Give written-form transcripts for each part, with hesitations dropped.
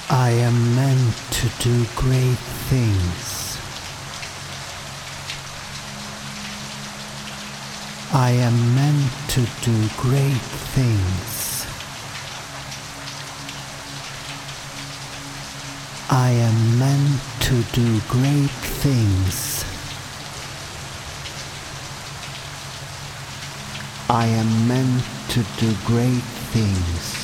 I am meant to do great things. I am meant to do great things. I am meant to do great things. I am meant to do great things.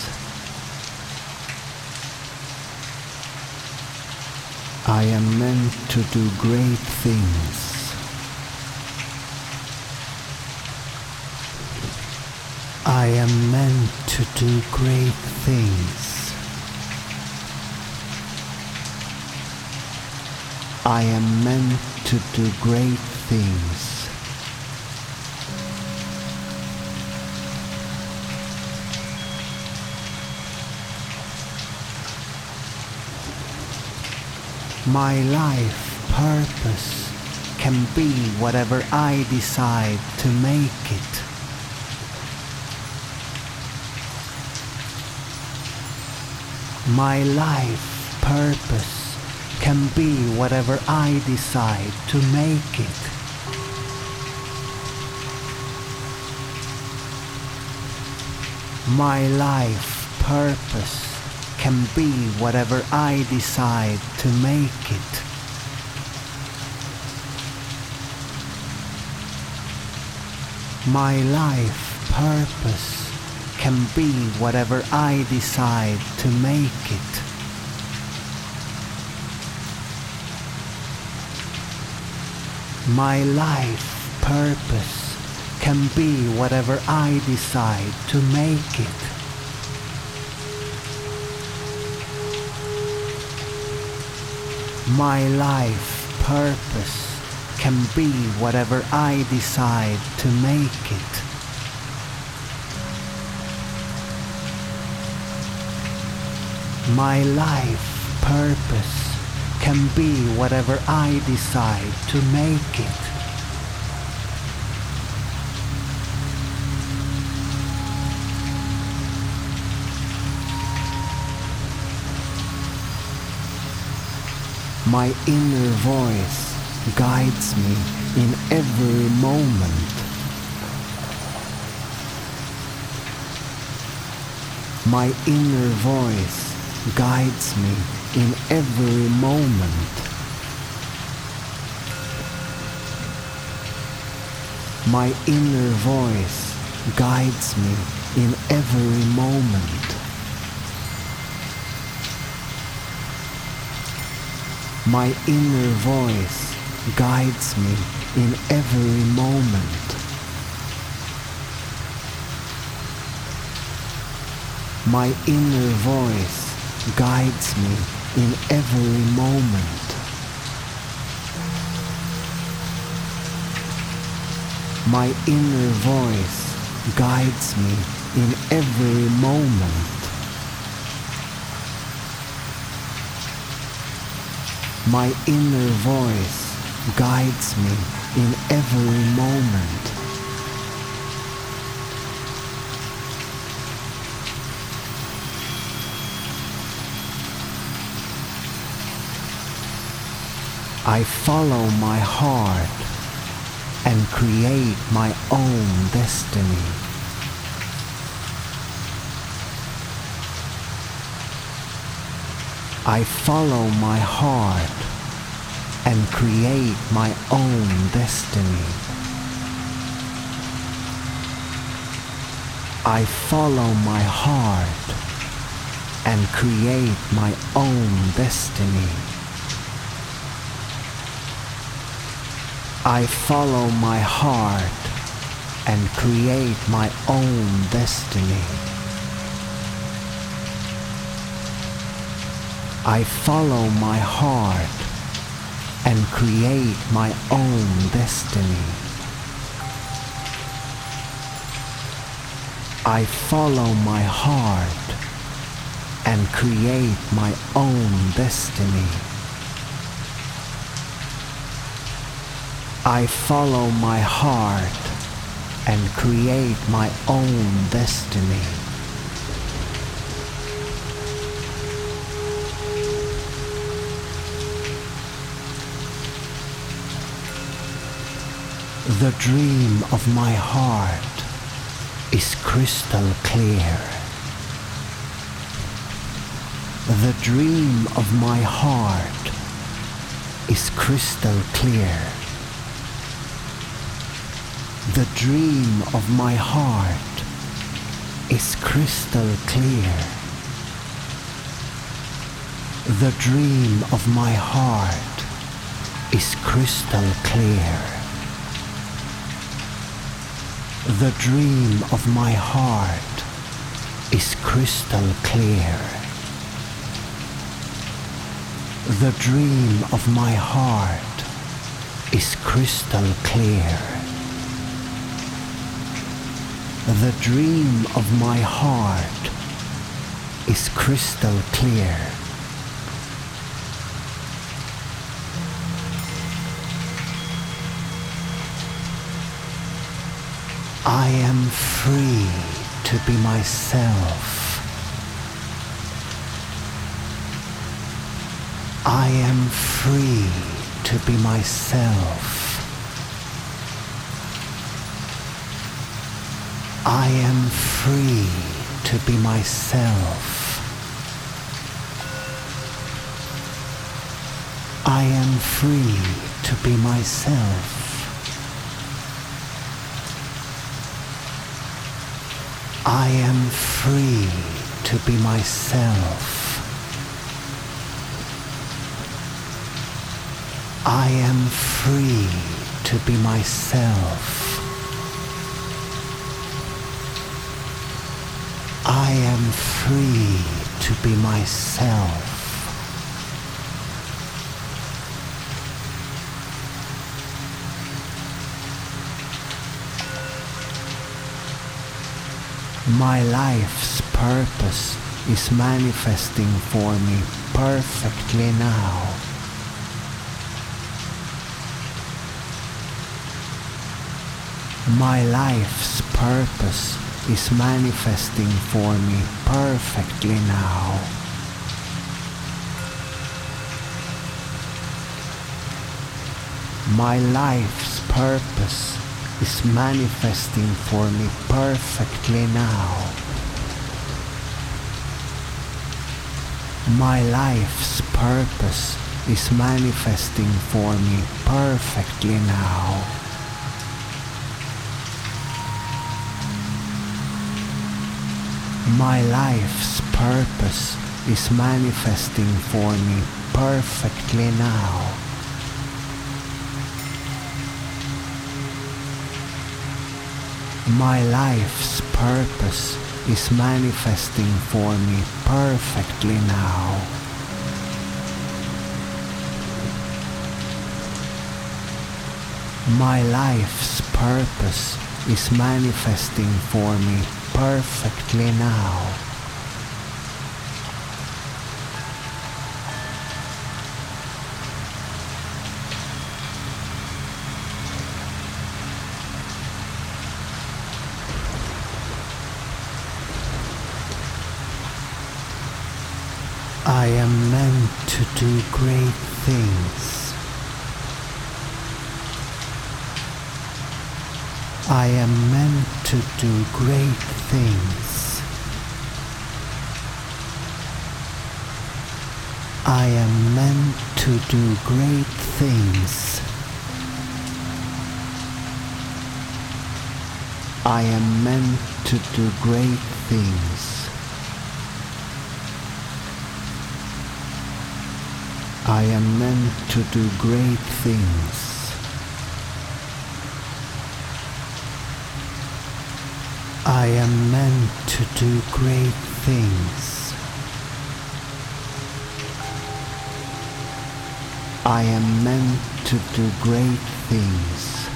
I am meant to do great things. I am meant to do great things. I am meant to do great things. My life purpose can be whatever I decide to make it. My life purpose can be whatever I decide to make it. My life purpose can be whatever I decide to make it. My life purpose can be whatever I decide to make it. My life purpose can be whatever I decide to make it. My life purpose can be whatever I decide to make it. My life purpose can be whatever I decide to make it. My inner voice guides me in every moment. My inner voice guides me in every moment. My inner voice guides me in every moment. My inner voice guides me in every moment. My inner voice guides me in every moment. My inner voice guides me in every moment. My inner voice guides me in every moment. I follow my heart and create my own destiny. I follow my heart and create my own destiny. I follow my heart and create my own destiny. I follow my heart and create my own destiny. I follow my heart and create my own destiny. I follow my heart and create my own destiny. I follow my heart and create my own destiny. The dream of my heart is crystal clear. The dream of my heart is crystal clear. The dream of my heart is crystal clear. The dream of my heart is crystal clear. The dream of my heart is crystal clear. The dream of my heart is crystal clear. The dream of my heart is crystal clear. I am free to be myself. I am free to be myself. I am free to be myself. I am free to be myself. I am free to be myself. I am free to be myself. I am free to be myself. My life's purpose is manifesting for me perfectly now. My life's purpose is manifesting for me perfectly now. My life's purpose is manifesting for me perfectly now. My life's purpose is manifesting for me perfectly now. My life's purpose is manifesting for me perfectly now. My life's purpose is manifesting for me perfectly now. My life's purpose is manifesting for me perfectly now. I am meant to do great things. I am meant to do great things. I am meant to do great things. I am meant to do great things. I am meant to do great things. I am meant to do great things. I am meant to do great things.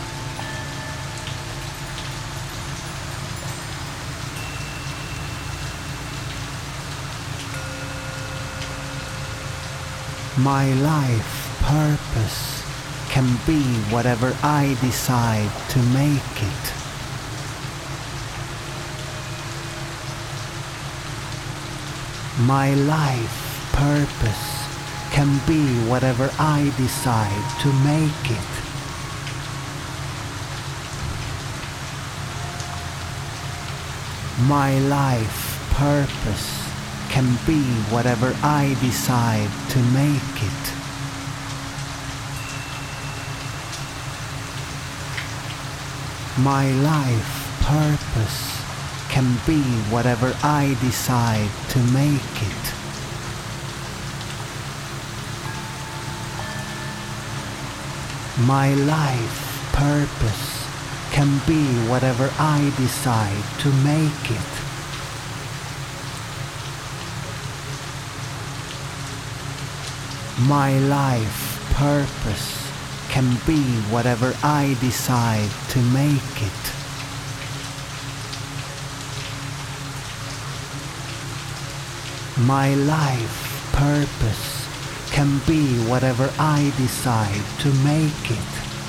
My life purpose can be whatever I decide to make it. My life purpose can be whatever I decide to make it. My life purpose can be whatever I decide to make it. My life purpose can be whatever I decide to make it. My life purpose can be whatever I decide to make it. My life purpose can be whatever I decide to make it. My life purpose can be whatever I decide to make it.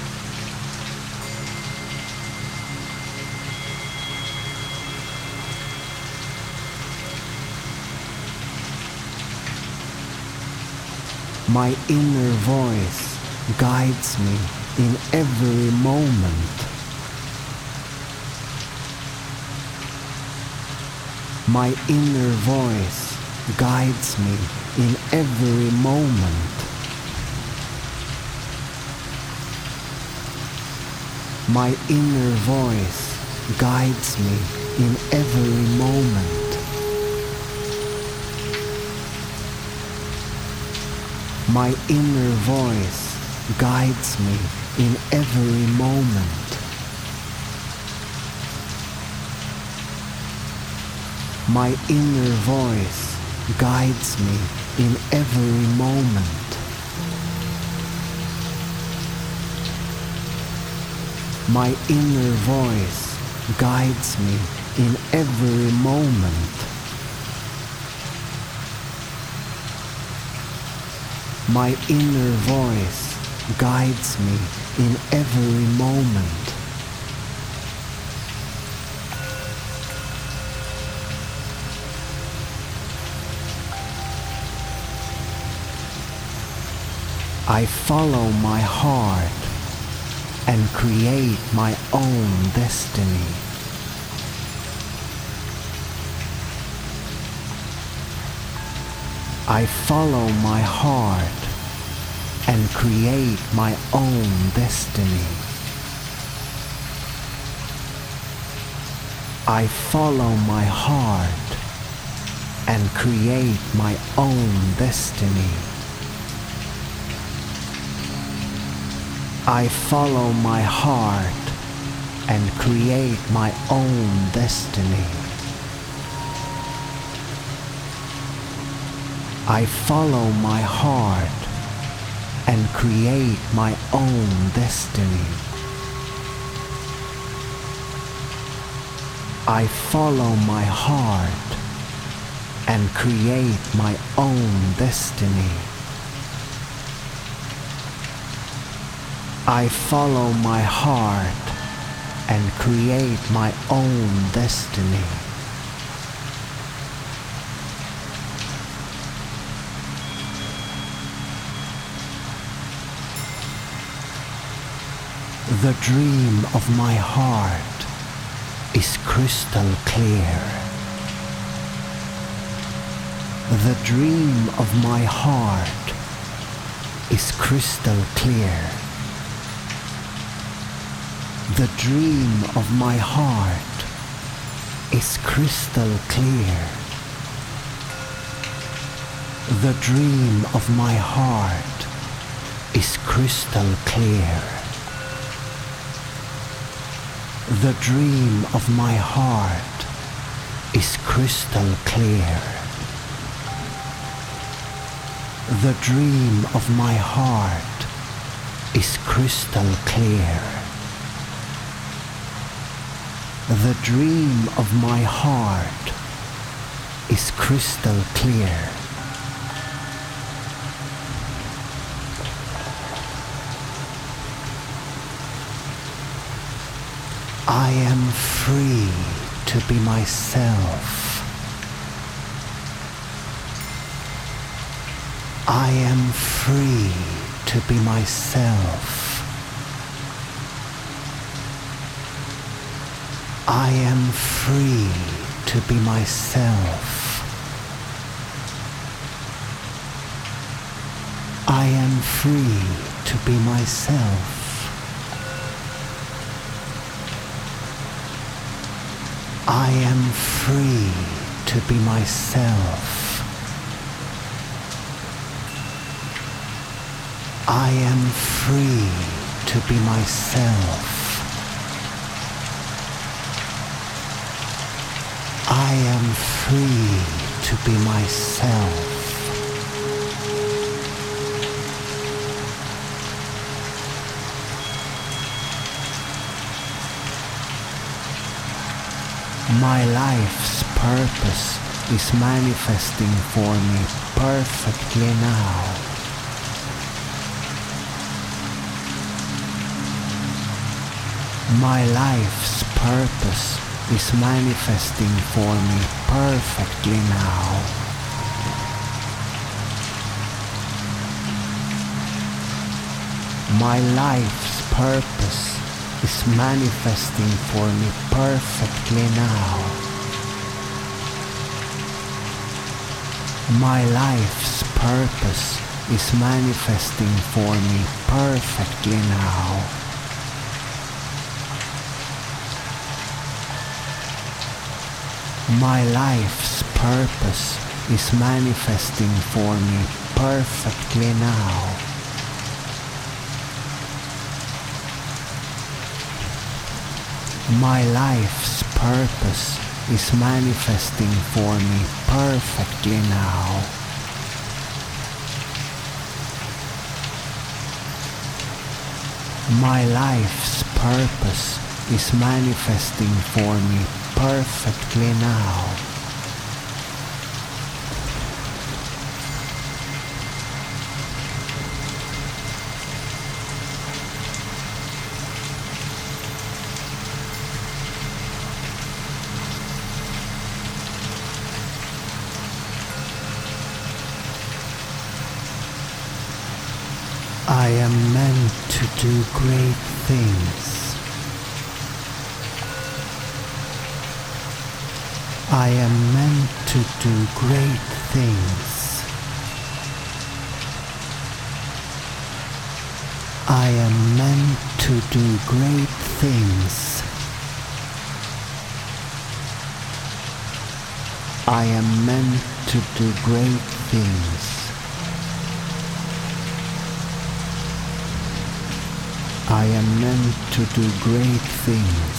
My inner voice guides me in every moment. My inner voice guides me in every moment. My inner voice guides me in every moment. My inner voice guides me in every moment. My inner voice guides me in every moment. My inner voice guides me in every moment. My inner voice guides me in every moment. I follow my heart and create my own destiny. I follow my heart and create my own destiny. I follow my heart and create my own destiny. I follow my heart and create my own destiny. I follow my heart and create my own destiny. I follow my heart and create my own destiny. I follow my heart and create my own destiny. The dream of my heart is crystal clear. The dream of my heart is crystal clear. The dream of my heart is crystal clear. The dream of my heart is crystal clear. The dream of my heart is crystal clear. The dream of my heart is crystal clear. The dream of my heart is crystal clear. I am free to be myself. I am free to be myself. I am free to be myself. I am free to be myself. I am free to be myself. I am free to be myself. I am free to be myself. My life's purpose is manifesting for me perfectly now. My life's purpose is manifesting for me perfectly now. My life's purpose is manifesting for me perfectly now. My life's purpose is manifesting for me perfectly now. My life's purpose is manifesting for me perfectly now. My life's purpose is manifesting for me perfectly now. My life's purpose is manifesting for me perfectly now. I am meant to do great things. I am meant to do great things. I am meant to do great things. I am meant to do great things. I am meant to do great things.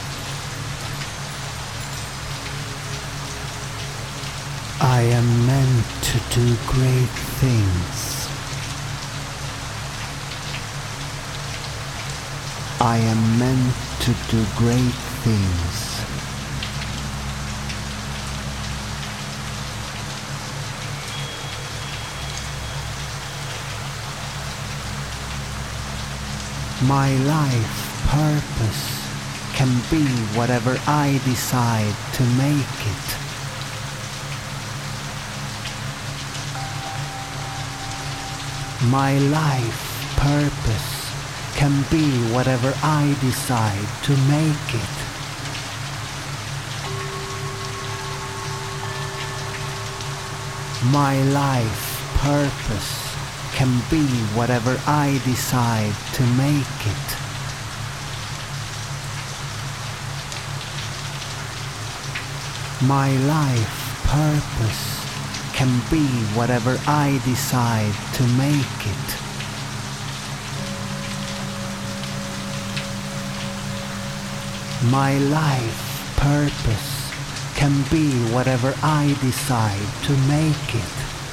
I am meant to do great things. I am meant to do great things. My life purpose can be whatever I decide to make it. My life purpose can be whatever I decide to make it. My life purpose can be whatever I decide to make it. My life purpose can be whatever I decide to make it. My life purpose can be whatever I decide to make it.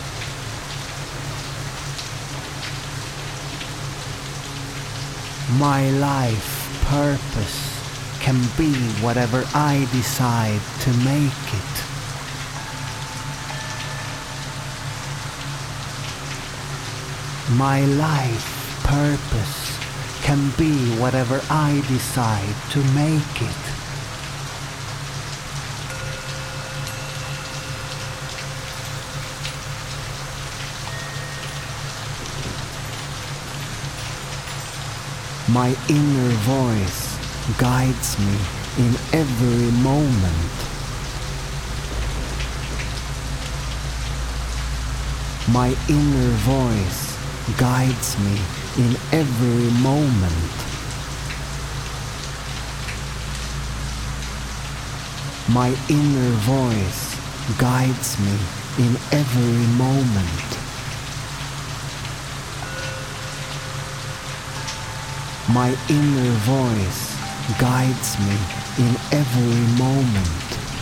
My life purpose can be whatever I decide to make it. My life purpose can be whatever I decide to make it. My inner voice guides me in every moment. My inner voice guides me in every moment. My inner voice guides me in every moment. My inner voice guides me in every moment.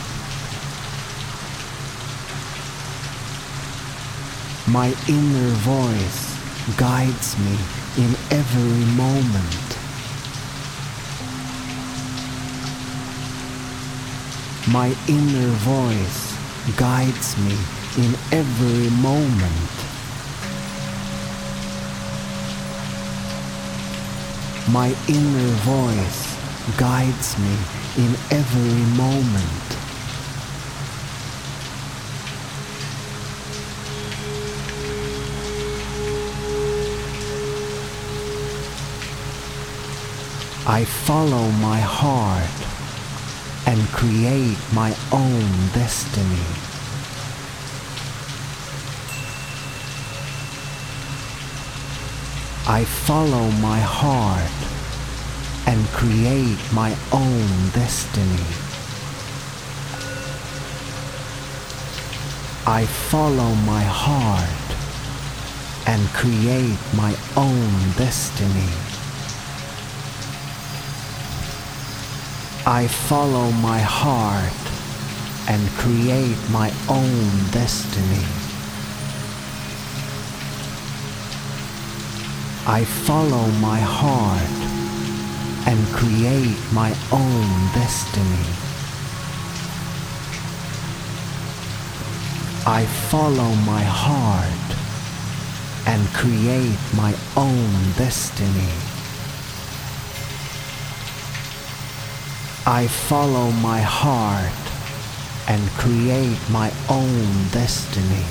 My inner voice guides me in every moment. My inner voice guides me in every moment. My inner voice guides me in every moment. I follow my heart and create my own destiny. I follow my heart and create my own destiny. I follow my heart and create my own destiny. I follow my heart and create my own destiny. I follow my heart and create my own destiny. I follow my heart and create my own destiny. I follow my heart and create my own destiny.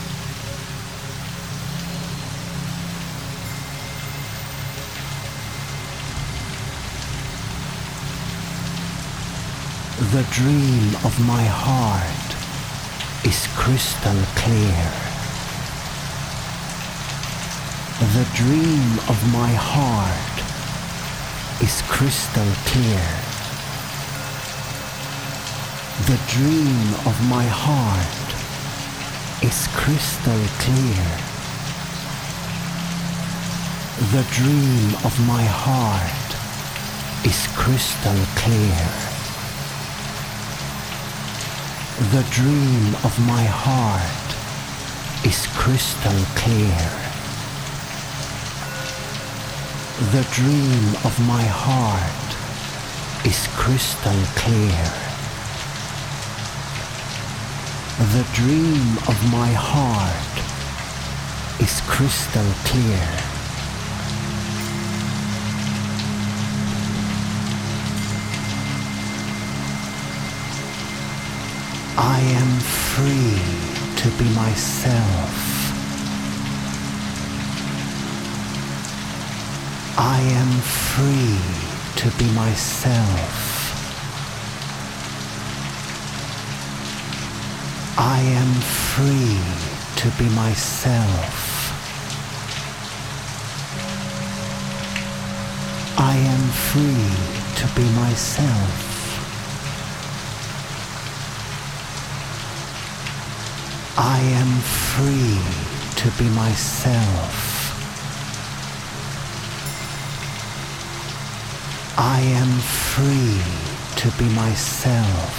The dream of my heart is crystal clear. The dream of my heart is crystal clear. The dream of my heart is crystal clear. The dream of my heart is crystal clear. The dream of my heart is crystal clear. The dream of my heart is crystal clear. The dream of my heart is crystal clear. I am free to be myself. I am free to be myself. I am free to be myself. I am free to be myself. I am free to be myself. I am free to be myself.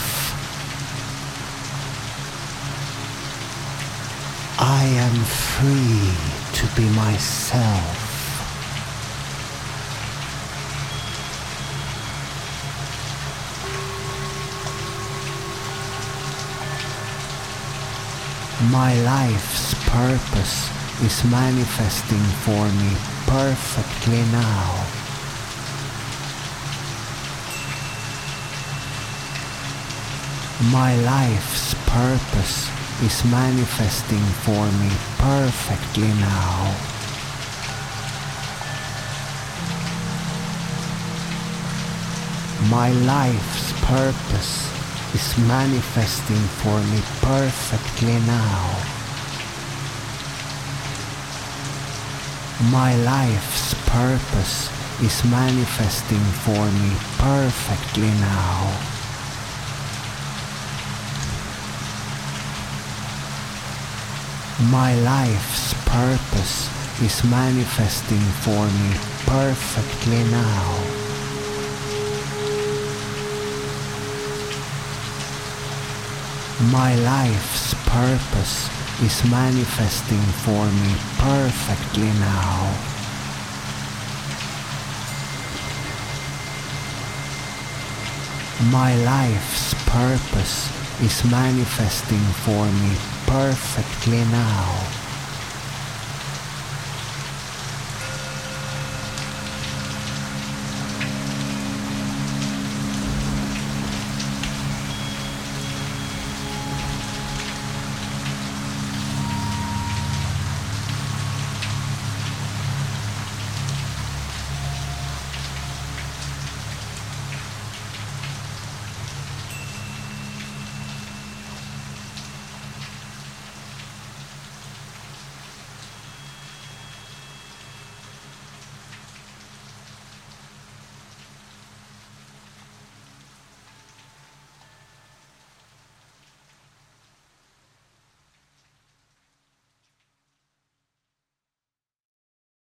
I am free to be myself. My life's purpose is manifesting for me perfectly now. My life's purpose is manifesting for me perfectly now. My life's purpose is manifesting for me perfectly now. My life's purpose is manifesting for me perfectly now. My life's purpose is manifesting for me perfectly now. My life's purpose is manifesting for me perfectly now. My life's purpose is manifesting for me perfectly now.